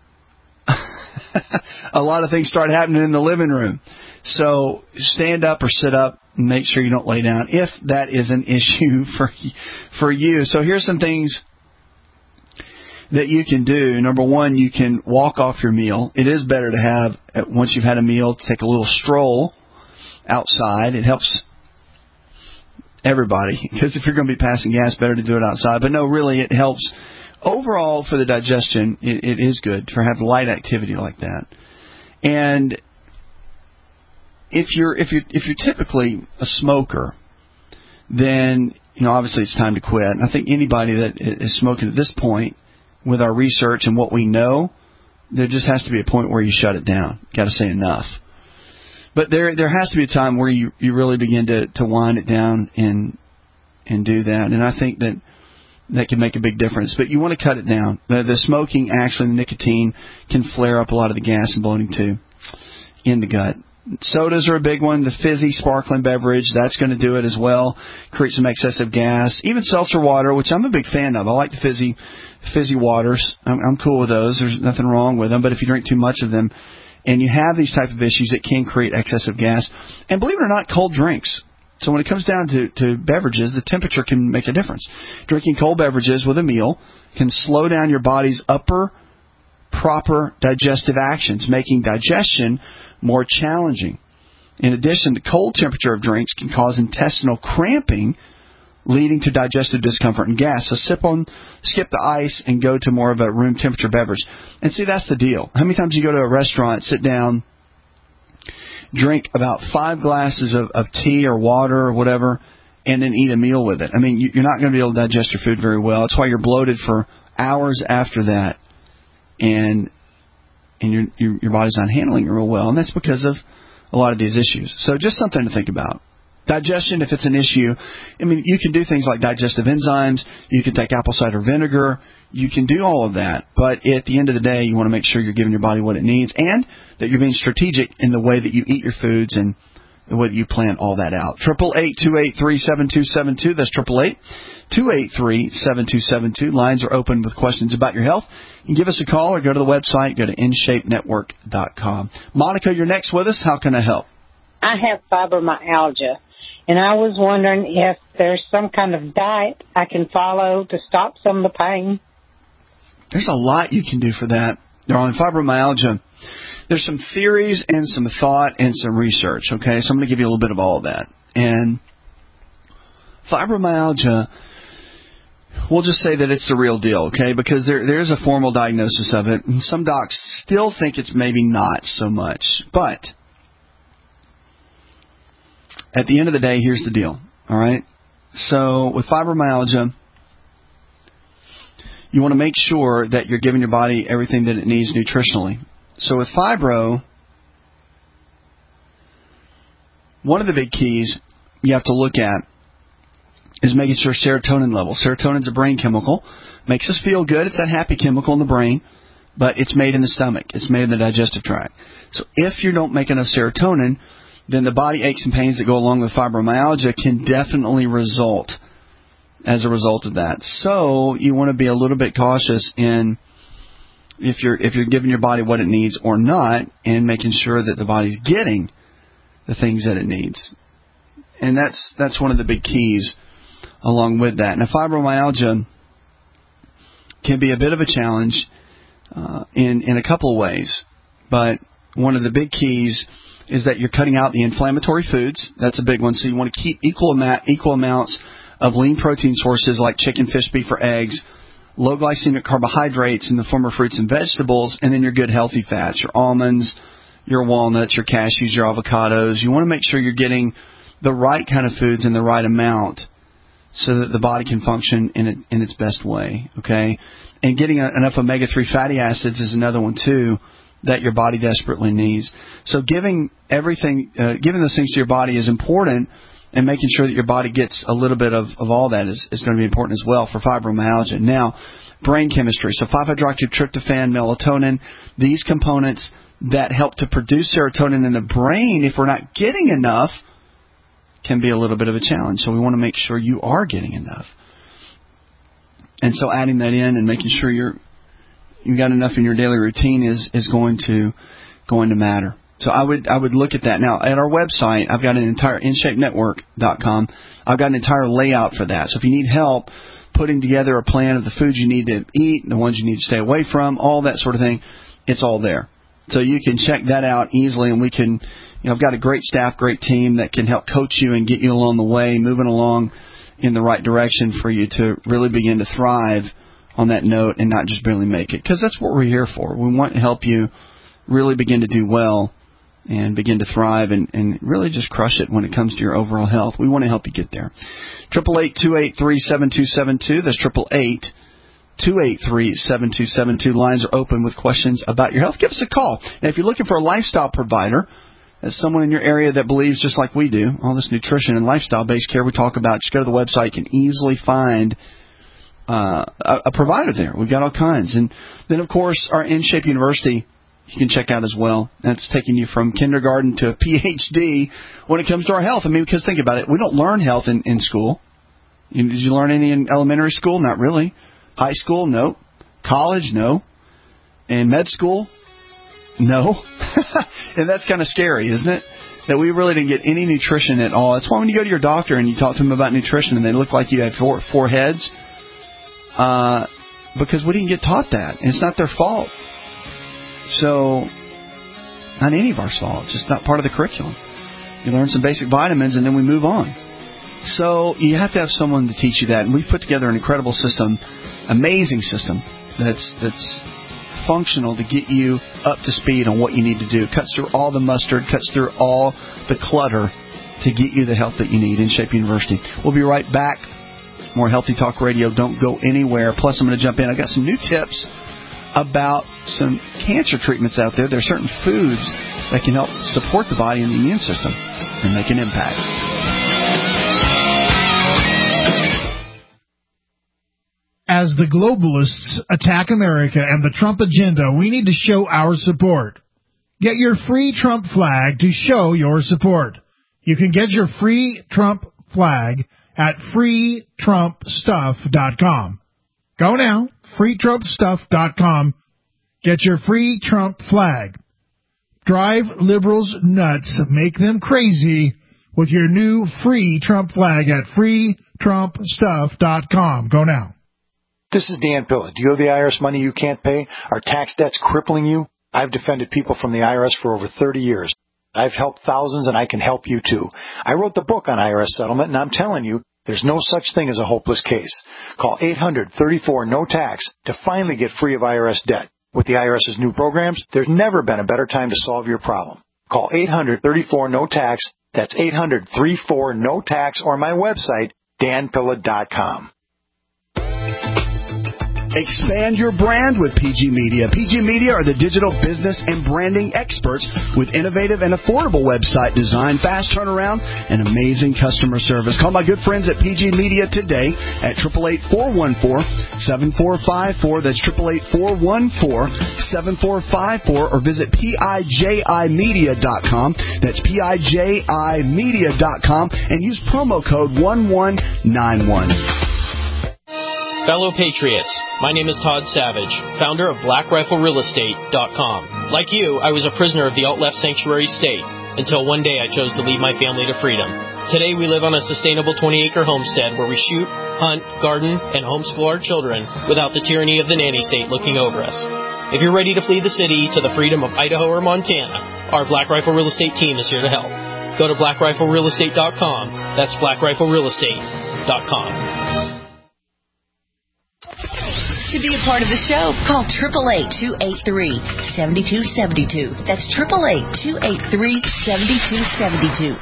a lot of things start happening in the living room. So stand up or sit up. Make sure you don't lay down if that is an issue for for you. So here's some things that you can do. Number one, you can walk off your meal. It is better to have, once you've had a meal, to take a little stroll outside. It helps everybody, because if you're going to be passing gas, better to do it outside. But no, really, it helps. Overall, for the digestion, it, it is good to have light activity like that. And If you're if you if you're typically a smoker, then you know obviously it's time to quit. And I think anybody that is smoking at this point, with our research and what we know, there just has to be a point where you shut it down. Got to say enough. But there there has to be a time where you, you really begin to, to wind it down and and do that. And I think that that can make a big difference. But you want to cut it down. The, the smoking, actually, the nicotine can flare up a lot of the gas and bloating too in the gut. Sodas are a big one. The fizzy sparkling beverage, that's going to do it as well. Create some excessive gas. Even seltzer water, which I'm a big fan of. I like the fizzy fizzy waters. I'm, I'm cool with those. There's nothing wrong with them. But if you drink too much of them and you have these type of issues, it can create excessive gas. And believe it or not, cold drinks. So when it comes down to, to beverages, the temperature can make a difference. Drinking cold beverages with a meal can slow down your body's upper proper digestive actions, making digestion more challenging. In addition, the cold temperature of drinks can cause intestinal cramping, leading to digestive discomfort and gas. So sip on, skip the ice and go to more of a room temperature beverage. And see, that's the deal. How many times you go to a restaurant, sit down, drink about five glasses of, of tea or water or whatever, and then eat a meal with it. I mean, you're not going to be able to digest your food very well. That's why you're bloated for hours after that, and and your your, your body's not handling it real well, and that's because of a lot of these issues. So just something to think about. Digestion, if it's an issue, I mean, you can do things like digestive enzymes. You can take apple cider vinegar. You can do all of that. But at the end of the day, you want to make sure you're giving your body what it needs and that you're being strategic in the way that you eat your foods and the way that you plan all that out. eight eight eight, two eight three, seven two seven two. That's eight eight eight, two eight three, seven two seven two. Lines are open with questions about your health. You can give us a call or go to the website. Go to in shape network dot com. Monica, you're next with us. How can I help? I have fibromyalgia. And I was wondering if there's some kind of diet I can follow to stop some of the pain. There's a lot you can do for that. There on fibromyalgia. There's some theories and some thought and some research, okay? So I'm going to give you a little bit of all of that. And fibromyalgia, we'll just say that it's the real deal, okay? Because there there is a formal diagnosis of it. And some docs still think it's maybe not so much. But at the end of the day, here's the deal, all right? So with fibromyalgia, you want to make sure that you're giving your body everything that it needs nutritionally. So with fibro, one of the big keys you have to look at is making sure serotonin level. Serotonin's a brain chemical. Makes us feel good. It's that happy chemical in the brain, but it's made in the stomach. It's made in the digestive tract. So if you don't make enough serotonin, then the body aches and pains that go along with fibromyalgia can definitely result as a result of that. So you want to be a little bit cautious in if you're if you're giving your body what it needs or not, and making sure that the body's getting the things that it needs. And that's that's one of the big keys along with that. Now, fibromyalgia can be a bit of a challenge uh, in in a couple of ways, but one of the big keys is that you're cutting out the inflammatory foods. That's a big one. So you want to keep equal amount, equal amounts of lean protein sources like chicken, fish, beef, or eggs, low glycemic carbohydrates in the form of fruits and vegetables, and then your good healthy fats, your almonds, your walnuts, your cashews, your avocados. You want to make sure you're getting the right kind of foods in the right amount so that the body can function in it, in its best way, okay? And getting a, enough omega three fatty acids is another one, too, that your body desperately needs. So giving everything, uh, giving those things to your body is important, and making sure that your body gets a little bit of, of all that is, is going to be important as well for fibromyalgia. Now, brain chemistry. So five hydroxytryptophan, melatonin, these components that help to produce serotonin in the brain, if we're not getting enough, can be a little bit of a challenge. So we want to make sure you are getting enough. And so adding that in and making sure you're you got enough in your daily routine is, is going to going to matter. So I would I would look at that. Now, at our website, I've got an entire in shape network dot com. I've got an entire layout for that. So if you need help putting together a plan of the foods you need to eat, the ones you need to stay away from, all that sort of thing, it's all there. So you can check that out easily, and we can, you know, I've got a great staff, great team that can help coach you and get you along the way, moving along in the right direction for you to really begin to thrive on that note and not just barely make it. Because that's what we're here for. We want to help you really begin to do well and begin to thrive and, and really just crush it when it comes to your overall health. We want to help you get there. eight eight eight, two eight three, seven two seven two. That's eight eight eight, two eight three, seven two seven two. Lines are open with questions about your health. Give us a call. Now, if you're looking for a lifestyle provider, as someone in your area that believes just like we do, all this nutrition and lifestyle-based care we talk about, just go to the website. You can easily find uh, a, a provider there. We've got all kinds. And then, of course, our In Shape University you can check out as well. That's taking you from kindergarten to a P H D when it comes to our health. I mean, because think about it. We don't learn health in, in school. You, did you learn any in elementary school? Not really. High school? No. College? No. And med school? No. And that's kind of scary, isn't it? That we really didn't get any nutrition at all. That's why when you go to your doctor and you talk to them about nutrition and they look like you have four, four heads, uh, because we didn't get taught that. And it's not their fault. So, not any of our fault. It's just not part of the curriculum. You learn some basic vitamins and then we move on. So, you have to have someone to teach you that. And we've put together an incredible system, amazing system, that's that's functional to get you up to speed on what you need to do. Cuts through all the mustard, cuts through all the clutter to get you the help that you need in Shape University. We'll be right back. More Healthy Talk Radio. Don't go anywhere. Plus, I'm going to jump in. I've got some new tips about some cancer treatments out there. There are certain foods that can help support the body and the immune system and make an impact. As the globalists attack America and the Trump agenda, we need to show our support. Get your free Trump flag to show your support. You can get your free Trump flag at free trump stuff dot com. Go now, free trump stuff dot com. Get your free Trump flag. Drive liberals nuts, make them crazy with your new free Trump flag at free trump stuff dot com. Go now. This is Dan Pilla. Do you owe the I R S money you can't pay? Are tax debts crippling you? I've defended people from the I R S for over thirty years. I've helped thousands, and I can help you, too. I wrote the book on I R S settlement, and I'm telling you, there's no such thing as a hopeless case. Call eight hundred thirty-four no tax to finally get free of I R S debt. With the IRS's new programs, there's never been a better time to solve your problem. Call eight hundred thirty-four no tax. That's eight hundred thirty-four no tax, or my website, dan pilla dot com. Expand your brand with P G Media. P G Media are the digital business and branding experts with innovative and affordable website design, fast turnaround, and amazing customer service. Call my good friends at P G Media today at eight eight eight, four one four, seven four five four. That's eight eight eight, four one four, seven four five four, or visit P I J I media dot com. That's P I J I media dot com, and use promo code one one nine one. Fellow Patriots, my name is Todd Savage, founder of Black Rifle Real Estate dot com. Like you, I was a prisoner of the alt-left sanctuary state until one day I chose to lead my family to freedom. Today we live on a sustainable twenty-acre homestead where we shoot, hunt, garden, and homeschool our children without the tyranny of the nanny state looking over us. If you're ready to flee the city to the freedom of Idaho or Montana, our Black Rifle Real Estate team is here to help. Go to Black Rifle Real Estate dot com. That's Black Rifle Real Estate dot com. To be a part of the show, call eight eight eight, two eight three, seven two seven two. That's eight eight eight, two eight three, seven two seven two.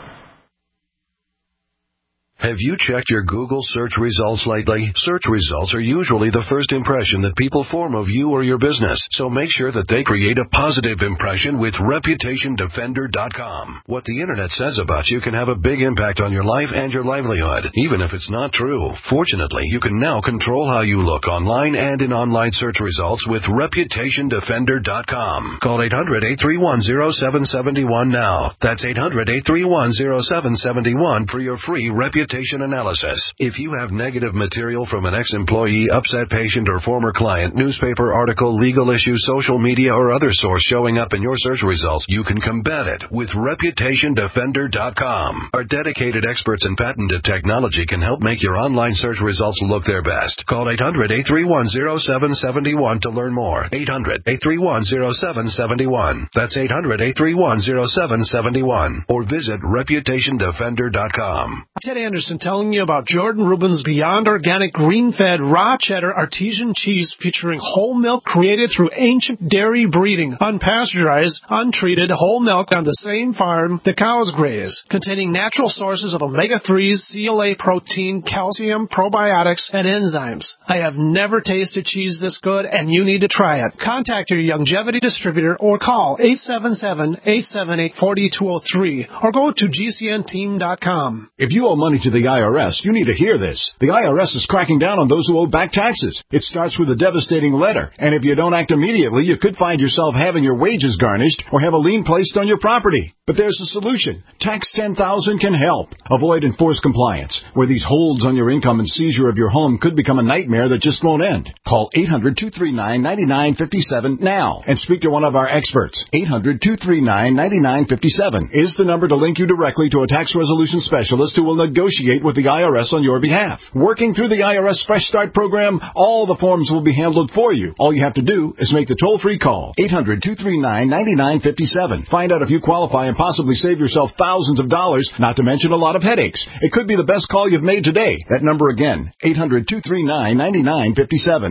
Have you checked your Google search results lately? Search results are usually the first impression that people form of you or your business, so make sure that they create a positive impression with reputation defender dot com. What the Internet says about you can have a big impact on your life and your livelihood, even if it's not true. Fortunately, you can now control how you look online and in online search results with reputation defender dot com. Call eight hundred, eight three one, zero seven seven one now. That's eight hundred, eight three one, zero seven seven one for your free reputation analysis. If you have negative material from an ex-employee, upset patient, or former client, newspaper article, legal issue, social media, or other source showing up in your search results, you can combat it with reputation defender dot com. Our dedicated experts in patented technology can help make your online search results look their best. Call eight hundred, eight three one, zero seven seven one to learn more. eight hundred, eight three one, zero seven seven one. That's eight hundred, eight three one, zero seven seven one. Or visit reputation defender dot com. Ted Anderson telling you about Jordan Rubin's Beyond Organic Green-Fed Raw Cheddar Artesian Cheese featuring whole milk created through ancient dairy breeding, unpasteurized, untreated whole milk on the same farm the cows graze, containing natural sources of omega threes, C L A protein, calcium, probiotics, and enzymes. I have never tasted cheese this good, and you need to try it. Contact your Youngevity distributor or call eight seven seven, eight seven eight, four two zero three or go to G C N team dot com. If you owe money to the I R S, you need to hear this. The I R S is cracking down on those who owe back taxes. It starts with a devastating letter, and if you don't act immediately, you could find yourself having your wages garnished or have a lien placed on your property. But there's a solution. Tax ten thousand can help. Avoid enforced compliance, where these holds on your income and seizure of your home could become a nightmare that just won't end. Call eight hundred, two three nine, nine nine five seven now and speak to one of our experts. eight hundred, two three nine, nine nine five seven is the number to link you directly to a tax resolution specialist who will negotiate with the I R S on your behalf. Working through the I R S Fresh Start program, all the forms will be handled for you. All you have to do is make the toll-free call. eight hundred, two three nine, nine nine five seven. Find out if you qualify and possibly save yourself thousands of dollars, not to mention a lot of headaches. It could be the best call you've made today. That number again, eight hundred, two three nine, nine nine five seven.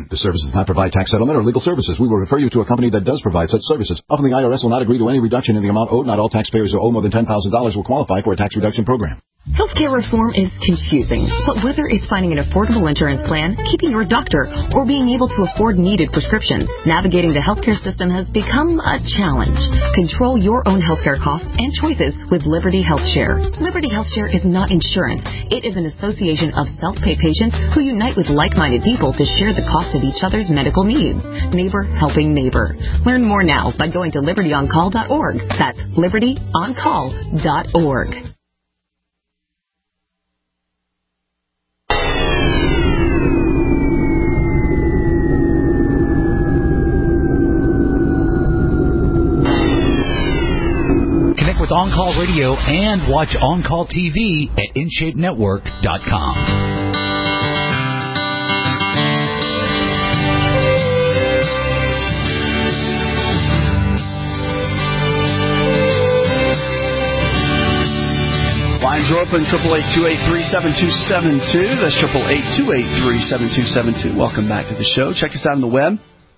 Again, the service does not provide tax settlement or legal services. We will refer you to a company that does provide such services. Often the I R S will not agree to any reduction in the amount owed. Not all taxpayers who owe more than ten thousand dollars will qualify for a tax reduction program. Healthcare reform is confusing, but whether it's finding an affordable insurance plan, keeping your doctor, or being able to afford needed prescriptions, navigating the healthcare system has become a challenge. Control your own healthcare costs and choices with Liberty HealthShare. Liberty HealthShare is not insurance. It is an association of self-pay patients who unite with like-minded people to share the cost of each other's medical needs. Neighbor helping neighbor. Learn more now by going to liberty on call dot org. That's liberty on call dot org. Connect with On Call Radio and watch On Call T V at in shape network dot com. Lines are open, triple eight two eight three seven two seven two. That's triple eight two eight three seven two seven two. Welcome back to the show. Check us out on the web.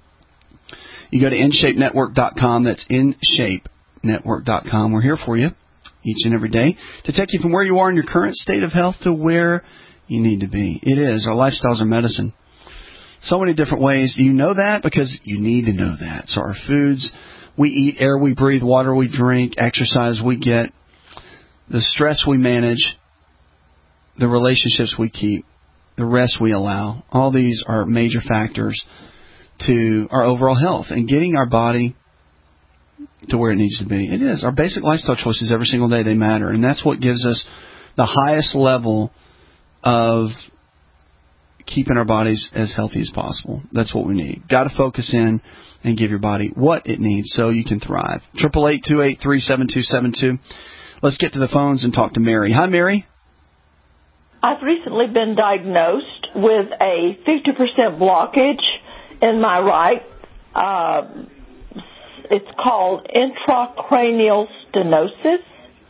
You go to in shape network dot com. That's in shape network dot com. We're here for you each and every day to take you from where you are in your current state of health to where you need to be. It is. Our lifestyles are medicine. So many different ways. You know that because you need to know that. So our foods, we eat, air we breathe, water we drink, exercise we get, the stress we manage, the relationships we keep, the rest we allow. All these are major factors to our overall health and getting our body to where it needs to be. It is. Our basic lifestyle choices every single day, they matter. And that's what gives us the highest level of keeping our bodies as healthy as possible. That's what we need. Got to focus in and give your body what it needs so you can thrive. triple eight two eight three seven two seven two. Let's get to the phones and talk to Mary. Hi, Mary. I've recently been diagnosed with a fifty percent blockage in my right. Uh, it's called intracranial stenosis.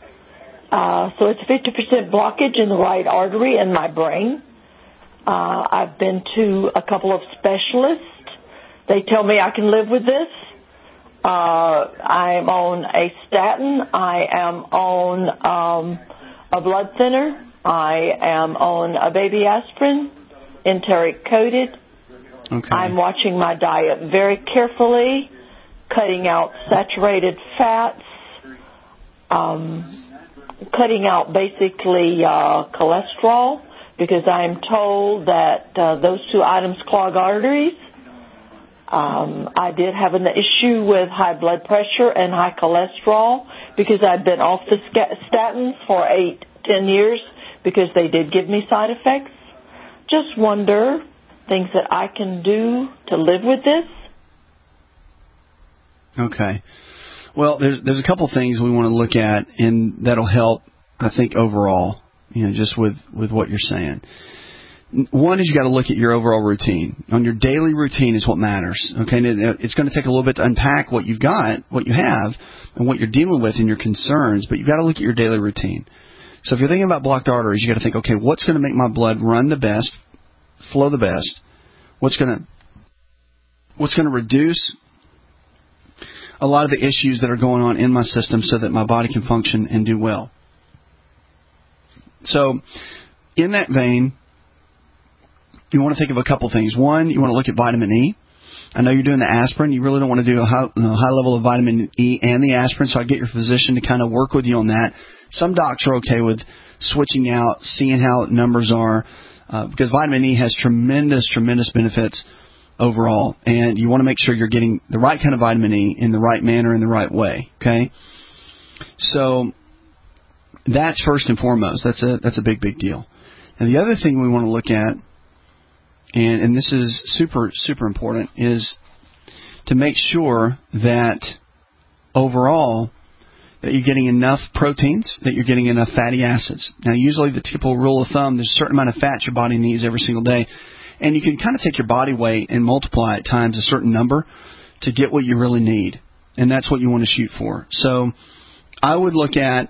Uh, so it's a fifty percent blockage in the right artery in my brain. Uh, I've been to a couple of specialists. They tell me I can live with this. Uh, I'm on a statin. I am on um, a blood thinner. I am on a baby aspirin, enteric coated. Okay. I'm watching my diet very carefully, cutting out saturated fats, um, cutting out basically uh, cholesterol, because I'm told that uh, those two items clog arteries. Um, I did have an issue with high blood pressure and high cholesterol because I've been off the statins for eight, ten years because they did give me side effects. Just wonder things that I can do to live with this. Okay. Well, there's there's a couple things we want to look at, and that'll help, I think, overall, you know, just with, with what you're saying. One is you got to look at your overall routine. On your daily routine is what matters. Okay, and it's going to take a little bit to unpack what you've got, what you have, and what you're dealing with and your concerns, but you've got to look at your daily routine. So if you're thinking about blocked arteries, you got to think, okay, what's going to make my blood run the best, flow the best? What's going to what's going to reduce a lot of the issues that are going on in my system so that my body can function and do well? So in that vein, you want to think of a couple things. One, you want to look at vitamin E. I know you're doing the aspirin. You really don't want to do a high, a high level of vitamin E and the aspirin, so I get your physician to kind of work with you on that. Some docs are okay with switching out, seeing how numbers are, uh, because vitamin E has tremendous, tremendous benefits overall, and you want to make sure you're getting the right kind of vitamin E in the right manner, in the right way, okay? So that's first and foremost. That's a that's a big, big deal. And the other thing we want to look at, and, and this is super, super important, is to make sure that overall that you're getting enough proteins, that you're getting enough fatty acids. Now, usually the typical rule of thumb, there's a certain amount of fat your body needs every single day. And you can kind of take your body weight and multiply it times a certain number to get what you really need. And that's what you want to shoot for. So I would look at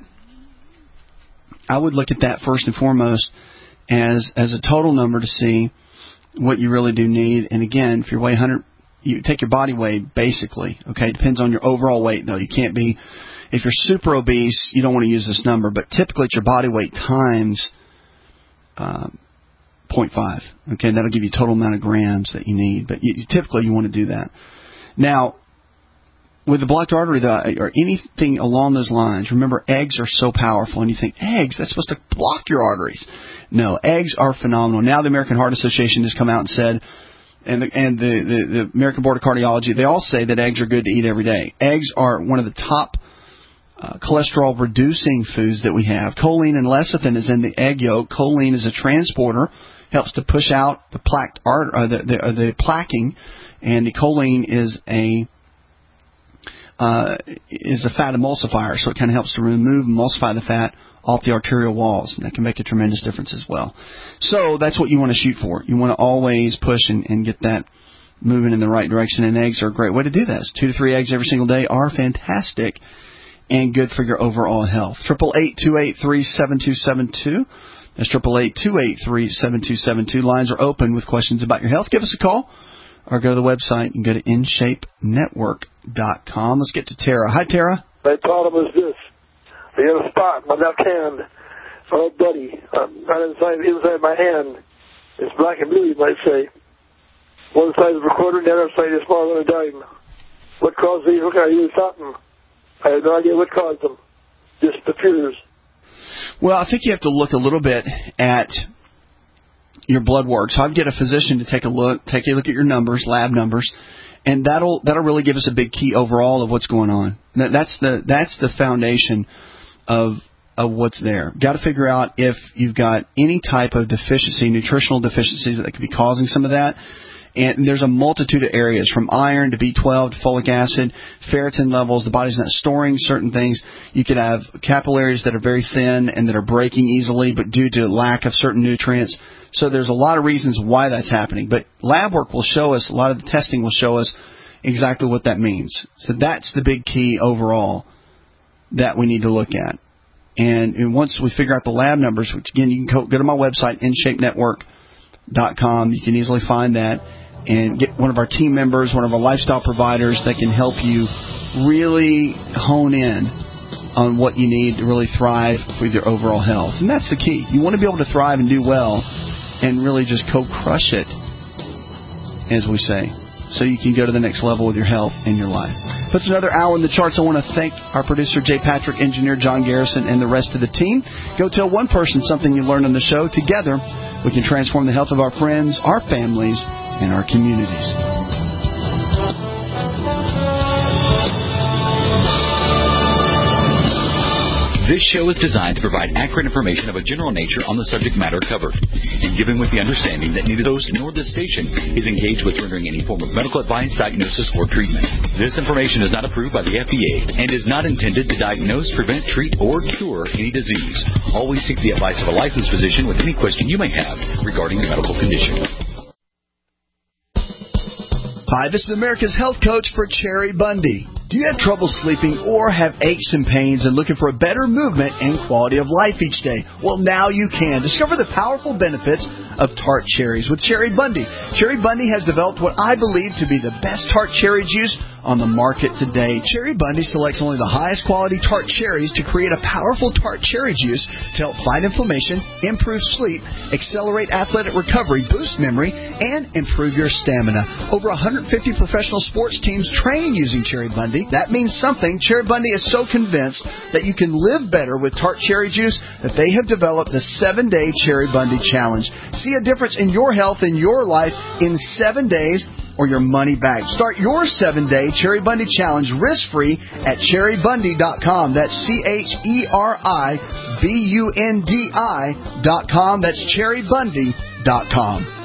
I would look at that first and foremost as as a total number to see what you really do need. And again, if you weigh one hundred, you take your body weight basically. Okay, depends on your overall weight though. You can't be, if you're super obese, you don't want to use this number, but typically it's your body weight times uh, zero point five. Okay, that'll give you total amount of grams that you need. But you, you, typically you want to do that. Now, with the blocked artery though, or anything along those lines, remember eggs are so powerful, and you think eggs, that's supposed to block your arteries. No, eggs are phenomenal. Now the American Heart Association has come out and said, and the, and the, the, the American Board of Cardiology, they all say that eggs are good to eat every day. Eggs are one of the top uh, cholesterol-reducing foods that we have. Choline and lecithin is in the egg yolk. Choline is a transporter, helps to push out the plaqued art, uh, the, the, uh, the plaquing, and the choline is a uh, is a fat emulsifier, so it kind of helps to remove, emulsify the fat off the arterial walls, and that can make a tremendous difference as well. So that's what you want to shoot for. You want to always push and, and get that moving in the right direction, and eggs are a great way to do that. Two to three eggs every single day are fantastic and good for your overall health. Triple eight two eight three seven two seven two. That's triple eight two eight three seven two seven two. Lines are open with questions about your health. Give us a call or go to the website and go to in shape network dot com. Let's get to Tara. Hi, Tara. My problem is this. I have a spot in my left hand. My old buddy, um, right inside, inside my hand. It's black and blue, you might say. One side is a quarter, and the other side is smaller than a dime. What caused these? What can I use something? I have no idea what caused them. Just appears. Well, I think you have to look a little bit at your blood work. So I'd get a physician to take a look, take a look at your numbers, lab numbers, and that'll that'll really give us a big key overall of what's going on. That, that's the that's the foundation of of what's there. Got to figure out if you've got any type of deficiency, nutritional deficiencies that could be causing some of that. And there's a multitude of areas, from iron to B twelve to folic acid, ferritin levels. The body's not storing certain things. You could have capillaries that are very thin and that are breaking easily, but due to lack of certain nutrients. So there's a lot of reasons why that's happening. But lab work will show us, a lot of the testing will show us exactly what that means. So that's the big key overall that we need to look at. And, and once we figure out the lab numbers, which again, you can go, go to my website, in shape network dot com. You can easily find that and get one of our team members, one of our lifestyle providers that can help you really hone in on what you need to really thrive with your overall health. And that's the key. You want to be able to thrive and do well and really just co-crush it, as we say, so you can go to the next level with your health and your life. Puts another hour in the charts. I want to thank our producer, Jay Patrick, engineer John Garrison, and the rest of the team. Go tell one person something you learned on the show. Together, we can transform the health of our friends, our families, and our communities. This show is designed to provide accurate information of a general nature on the subject matter covered, and given with the understanding that neither host nor this station is engaged with rendering any form of medical advice, diagnosis, or treatment. This information is not approved by the F D A and is not intended to diagnose, prevent, treat, or cure any disease. Always seek the advice of a licensed physician with any question you may have regarding your medical condition. Hi, this is America's Health Coach for Cherry Bundy. Do you have trouble sleeping or have aches and pains and looking for a better movement and quality of life each day? Well, now you can. Discover the powerful benefits of tart cherries with Cherry Bundy. Cherry Bundy has developed what I believe to be the best tart cherry juice on the market today. Cherry Bundy selects only the highest quality tart cherries to create a powerful tart cherry juice to help fight inflammation, improve sleep, accelerate athletic recovery, boost memory, and improve your stamina. Over one hundred fifty professional sports teams train using Cherry Bundy. That means something. Cherry Bundy is so convinced that you can live better with tart cherry juice that they have developed the seven-day Cherry Bundy Challenge. See a difference in your health and your life in seven days or your money back. Start your seven-day Cherry Bundy Challenge risk-free at cherry bundy dot com. That's C H E R I B U N D I dot com. That's cherry bundy dot com.